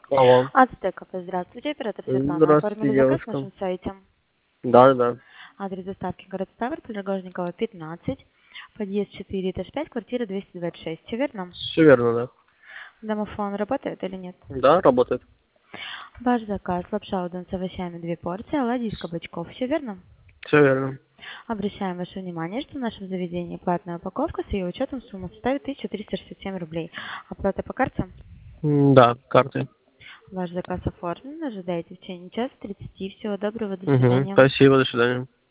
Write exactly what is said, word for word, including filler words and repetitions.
Алло. Ацтека, здравствуйте, оператор Светлана. Здравствуйте, Оформили заказ на девушка. нашем сайте. Да, да. Адрес доставки город Ставрополь, Рогожникова, пятнадцать, подъезд четыре, этаж пять, квартира двести двадцать шесть. Все верно? Все верно, да. Домофон работает или нет? Да, работает. Ваш заказ: лапша удон с овощами две порции, оладьи из кабачков. Все верно? Все верно. Обращаем ваше внимание, что в нашем заведении платная упаковка, с ее учетом сумма составит тысяча триста шестьдесят семь рублей. Оплата по карте? М, Да, карты. Ваш заказ оформлен. Ожидайте в течение часа тридцати. Всего доброго, до Угу. свидания. Спасибо, до свидания.